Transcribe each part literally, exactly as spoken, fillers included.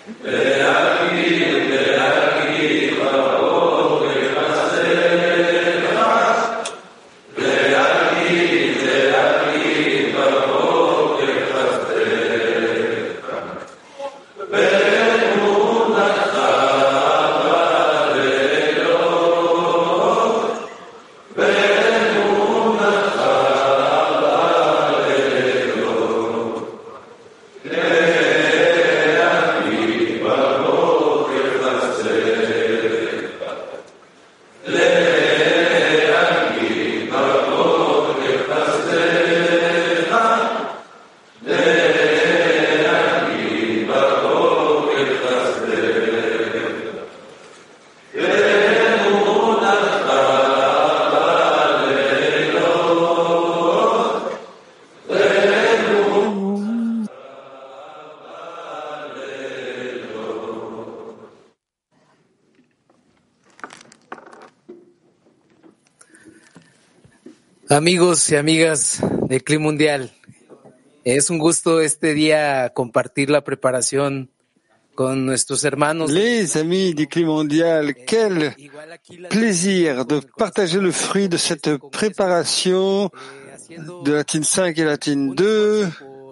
Amigos y amigas de Clima Mundial, es un gusto este día compartir la preparación con nuestros hermanos. Les amis du Climat Mondial, quel plaisir de partager le fruit de cette préparation de la T I N cinq et la T I N deux.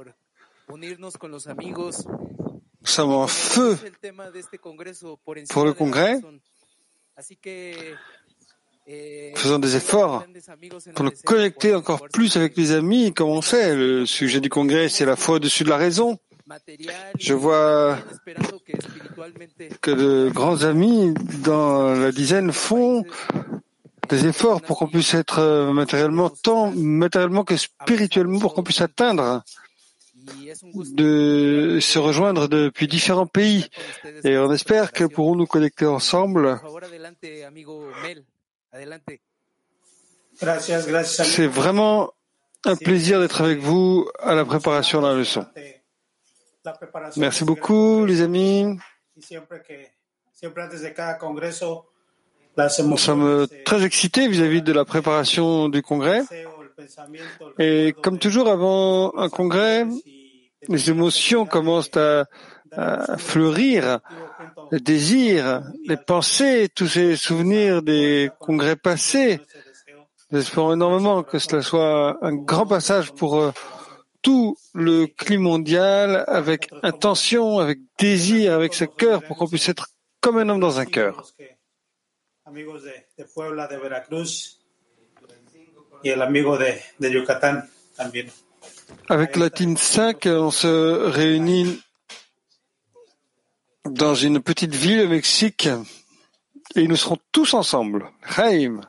Nous sommes en feu pour le congrès. Faisons des efforts pour nous connecter encore plus avec les amis. Comme on sait, le sujet du congrès, c'est la foi au-dessus de la raison. Je vois que de grands amis dans la dizaine font des efforts pour qu'on puisse être matériellement, tant matériellement que spirituellement, pour qu'on puisse atteindre, de se rejoindre depuis différents pays. Et on espère que pourrons nous connecter ensemble. C'est vraiment un plaisir d'être avec vous à la préparation de la leçon. Merci beaucoup, les amis. Nous sommes très excités vis-à-vis de la préparation du congrès. Et comme toujours avant un congrès, les émotions commencent à, à fleurir. Les désirs, les pensées, tous ces souvenirs des congrès passés. Nous espérons énormément que cela soit un grand passage pour euh, tout le climat mondial, avec intention, avec désir, avec ce cœur, pour qu'on puisse être comme un homme dans un cœur. Avec la T I N cinq, on se réunit dans une petite ville au Mexique et nous serons tous ensemble. Chaim.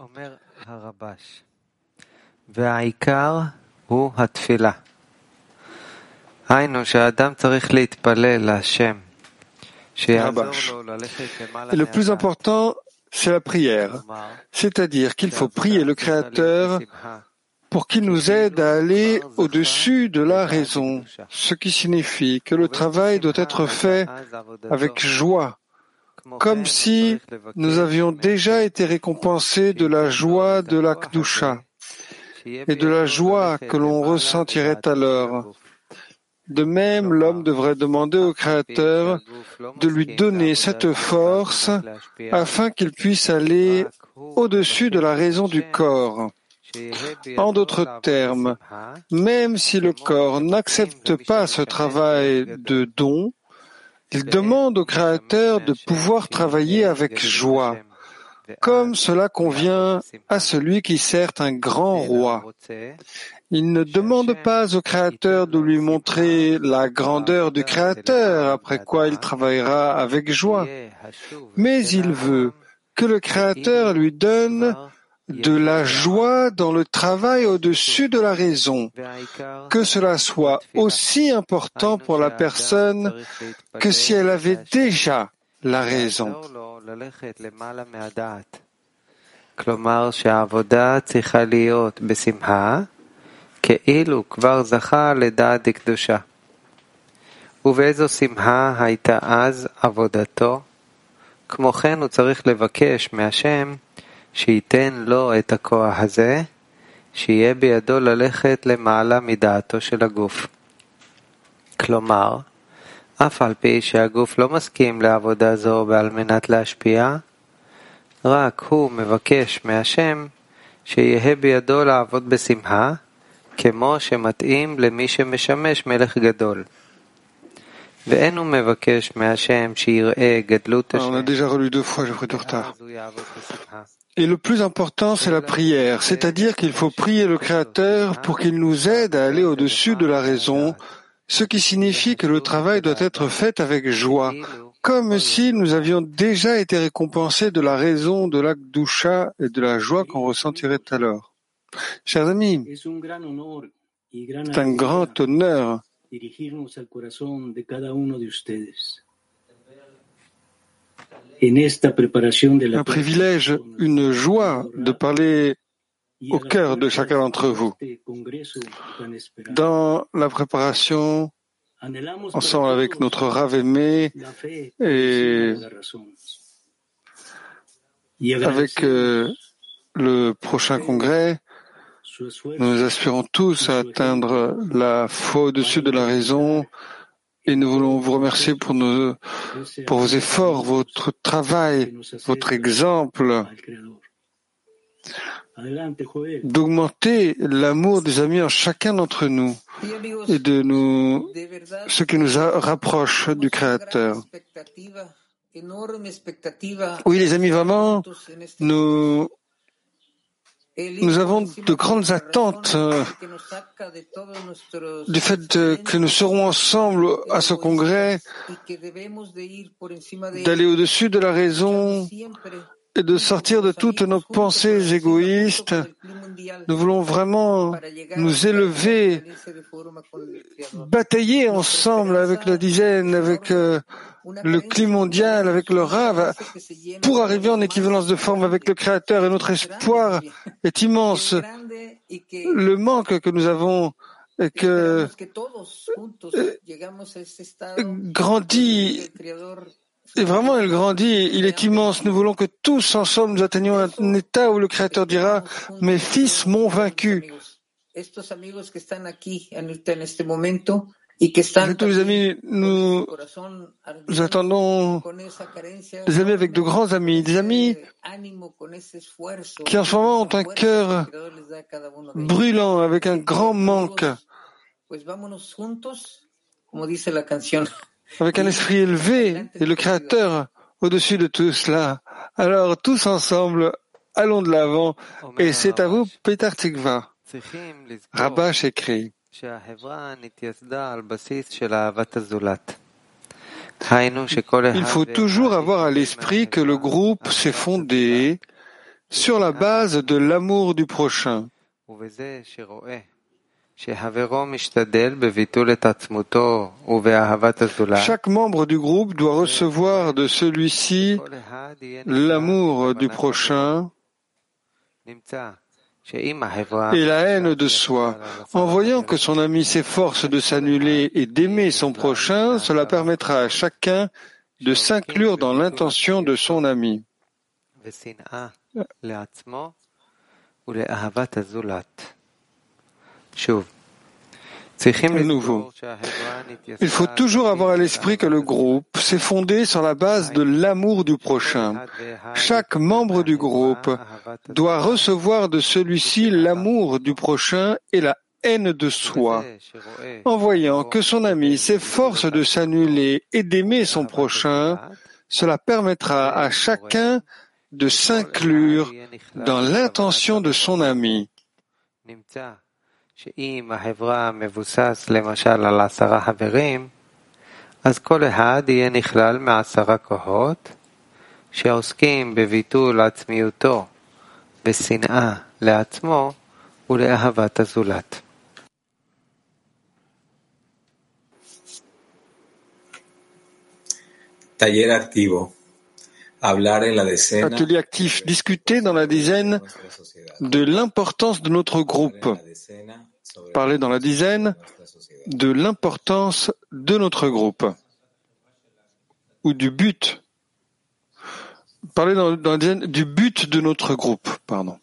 Rabash. Et le plus important, c'est la prière. C'est-à-dire qu'il faut prier le Créateur pour qu'il nous aide à aller au-dessus de la raison, ce qui signifie que le travail doit être fait avec joie, comme si nous avions déjà été récompensés de la joie de la Kedusha et de la joie que l'on ressentirait alors. De même, l'homme devrait demander au Créateur de lui donner cette force afin qu'il puisse aller au-dessus de la raison du corps. En d'autres termes, même si le corps n'accepte pas ce travail de don, il demande au Créateur de pouvoir travailler avec joie, comme cela convient à celui qui sert un grand roi. Il ne demande pas au Créateur de lui montrer la grandeur du Créateur, après quoi il travaillera avec joie, mais il veut que le Créateur lui donne de la joie dans le travail au-dessus de la raison, que cela soit aussi important pour la personne que si elle avait déjà la raison. כלומר שהעבודה צריכה להיות בשמחה, כאילו כבר זכה לדעת קדושה. ובאיזו שמחה הייתה אז עבודתו? כמו כן הוא צריך לבקש מהשם שייתן לו את הכוח הזה, שיהיה בידו ללכת למעלה מדעתו של הגוף. כלומר, אף על פי שהגוף לא מסכים לעבודה זו ועל מנת להשפיע, רק הוא מבקש מהשם שיהיה בידו לעבוד בשמחה, כמו שמתאים למי שמשמש מלך גדול. ואין הוא מבקש מהשם שיראה גדלות השם. On a déjà relu deux fois, j'ai pris du retard. Et le plus important, c'est la prière, c'est-à-dire qu'il faut prier le Créateur pour qu'il nous aide à aller au-dessus de la raison, ce qui signifie que le travail doit être fait avec joie, comme si nous avions déjà été récompensés de la raison, de l'Akdusha et de la joie qu'on ressentirait tout à l'heure. Chers amis, c'est un grand honneur un privilège, une joie de parler au cœur de chacun d'entre vous. Dans la préparation, ensemble avec notre Rav aimé et avec euh, le prochain congrès, nous aspirons tous à atteindre la foi au-dessus de la raison. Et nous voulons vous remercier pour, nos, pour vos efforts, votre travail, votre exemple, d'augmenter l'amour des amis en chacun d'entre nous et de nous, ce qui nous rapproche du Créateur. Oui, les amis, vraiment, nous, nous avons de grandes attentes euh, du fait euh, que nous serons ensemble à ce congrès, d'aller au-dessus de la raison et de sortir de toutes nos pensées égoïstes. Nous voulons vraiment nous élever, batailler ensemble avec la dizaine, avec euh, le Kli mondial, avec le Rav, pour arriver en équivalence de forme avec le Créateur. Et notre espoir est immense. Le manque que nous avons et que euh, grandit, et vraiment il grandit, il est immense. Nous voulons que tous ensemble nous atteignions un état où le Créateur dira « Mes fils m'ont vaincu ». Et tous les amis, nous, nous attendons des amis avec de grands amis, des amis qui en ce moment ont un cœur brûlant, avec un grand manque, avec un esprit élevé et le Créateur au-dessus de tout cela. Alors, tous ensemble, allons de l'avant, et c'est à vous, Petar Tikva. Rabash écrit. Il faut toujours avoir à l'esprit que le groupe s'est fondé sur la base de l'amour du prochain. Chaque membre du groupe doit recevoir de celui-ci l'amour du prochain et la haine de soi. En voyant que son ami s'efforce de s'annuler et d'aimer son prochain, cela permettra à chacun de s'inclure dans l'intention de son ami. À nouveau, il faut toujours avoir à l'esprit que le groupe s'est fondé sur la base de l'amour du prochain. Chaque membre du groupe doit recevoir de celui-ci l'amour du prochain et la haine de soi. En voyant que son ami s'efforce de s'annuler et d'aimer son prochain, cela permettra à chacun de s'inclure dans l'intention de son ami. שאם החברה מבוסס למשל על עשרה חברים, אז כל אחד יהיה נכלל מעשרה כוחות שעוסקים בביטול עצמיותו, בשנאה לעצמו ולאהבת הזולת. Taller activo. Atelier actif, discuter dans la dizaine de l'importance de notre groupe. Parler dans la dizaine de l'importance de notre groupe. Ou du but. Parler dans, dans la dizaine du but de notre groupe, pardon.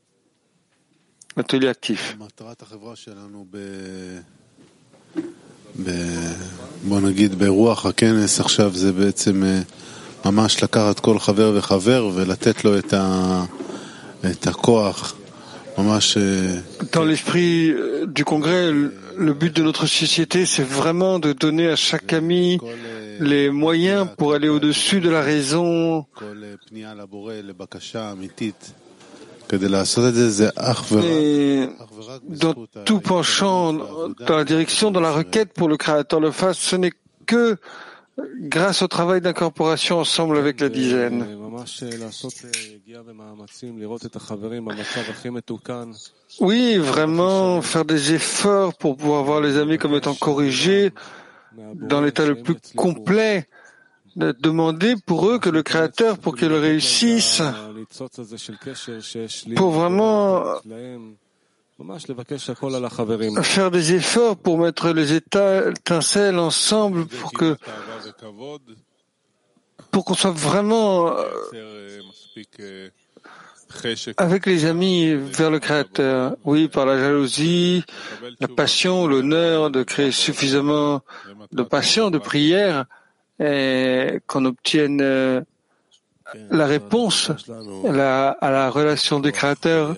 Atelier actif. בוא נגיד ברוח הכנס עכשיו זה בעצם ממש לקחת כל חבר וחבר ולתת לו את ה את הכוח ממש. Dans l'esprit du congrès, le but de notre société, c'est vraiment de donner à chaque ami les moyens pour aller au-dessus de la raison. Et dans tout penchant dans la direction, dans la requête pour le Créateur le fasse, ce n'est que grâce au travail d'incorporation ensemble avec la dizaine. Oui, vraiment faire des efforts pour pouvoir voir les amis comme étant corrigés dans l'état le plus complet, de demander pour eux que le Créateur, pour qu'ils réussissent, pour vraiment faire des efforts pour mettre les étincelles ensemble pour que pour qu'on soit vraiment avec les amis vers le Créateur. Oui, par la jalousie, la passion, l'honneur de créer suffisamment de patience, de prière, et qu'on obtienne la réponse à la, à la relation des créateurs,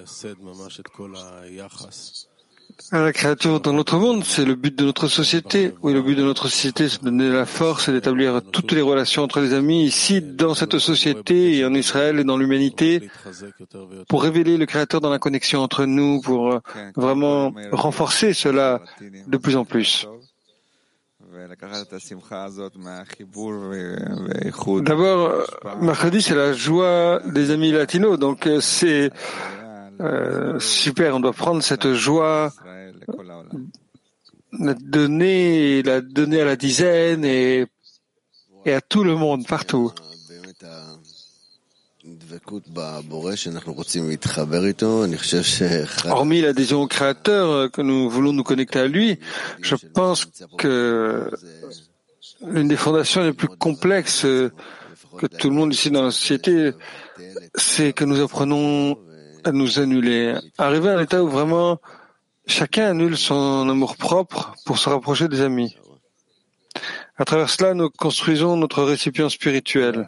à la créature dans notre monde. C'est le but de notre société. Oui, le but de notre société, c'est de donner la force et d'établir toutes les relations entre les amis ici, dans cette société et en Israël et dans l'humanité, pour révéler le Créateur dans la connexion entre nous, pour vraiment renforcer cela de plus en plus. D'abord, mercredi, c'est la joie des amis latinos, donc c'est euh, super, on doit prendre cette joie, la donner, la donner à la dizaine et, et à tout le monde, partout. Hormis l'adhésion au Créateur, que nous voulons nous connecter à lui, je pense que l'une des fondations les plus complexes que tout le monde ici dans la société, c'est que nous apprenons à nous annuler. Arriver à un état où vraiment chacun annule son amour propre pour se rapprocher des amis. À travers cela, nous construisons notre récipient spirituel.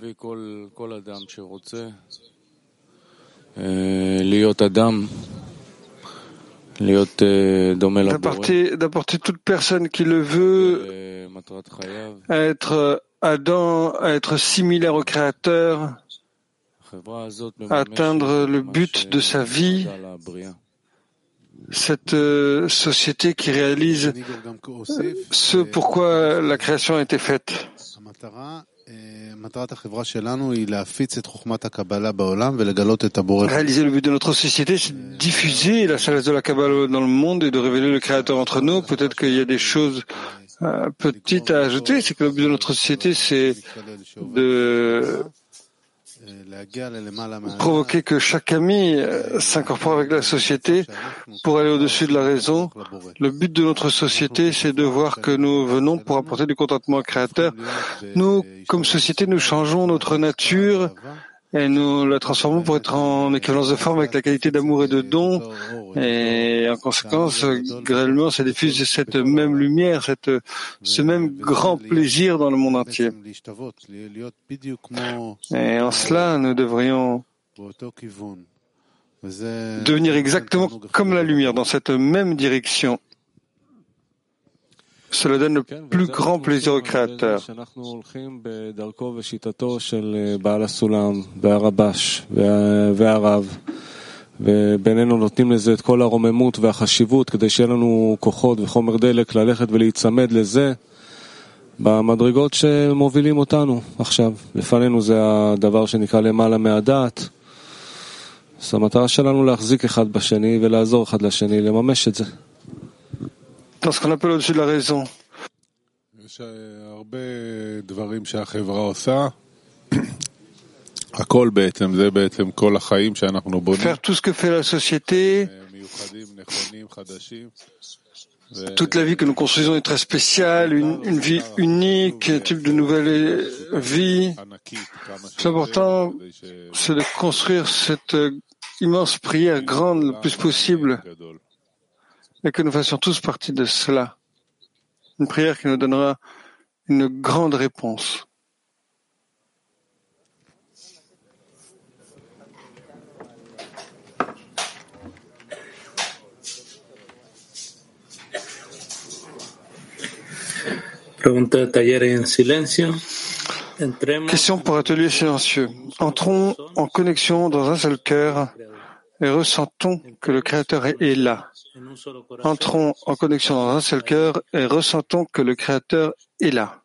D'apporter, d'apporter toute personne qui le veut à être Adam, à être similaire au Créateur, à atteindre le but de sa vie, cette euh, société qui réalise ce pourquoi la création a été faite. Réaliser le but de notre société, c'est diffuser la sagesse de la Kabbalah dans le monde et de révéler le Créateur entre nous. Peut-être qu'il y a des choses euh, petites à ajouter, c'est que le but de notre société, c'est de provoquer que chaque ami s'incorpore avec la société pour aller au-dessus de la raison. Le but de notre société, c'est de voir que nous venons pour apporter du contentement au Créateur. Nous, comme société, nous changeons notre nature et nous la transformons pour être en équivalence de forme avec la qualité d'amour et de don. Et en conséquence, graduellement, ça diffuse cette même lumière, cette, ce même grand plaisir dans le monde entier. Et en cela, nous devrions devenir exactement comme la lumière, dans cette même direction. Cela donne le plus grand plaisir au Créateur. ובינינו נותנים לזה את כל הרוממות והחשיבות כדי שיהיה לנו כוחות וחומר דלק ללכת ולהיצמד לזה במדרגות שמובילים אותנו עכשיו. לפנינו זה הדבר שנקרא למעלה מהדעת. אז המטרה שלנו להחזיק אחד בשני ולעזור אחד לשני לממש את זה. Dans ce qu'on appelle au-dessus de la raison. יש הרבה דברים שהחברה עושה. הכל בעצם, זה בעצם כל החיים שאנחנו בונים. Faire tout ce que fait la société. מיוחדים, נכונים, חדשים. Toute la vie que nous construisons est très spéciale, une, une vie unique, un type de nouvelle vie. C'est important, c'est de construire cette immense prière grande le plus possible et que nous fassions tous partie de cela. Une prière qui nous donnera une grande réponse. Question pour atelier silencieux. Entrons en connexion dans un seul cœur et ressentons que le Créateur est là. Entrons en connexion dans un seul cœur et ressentons que le Créateur est là.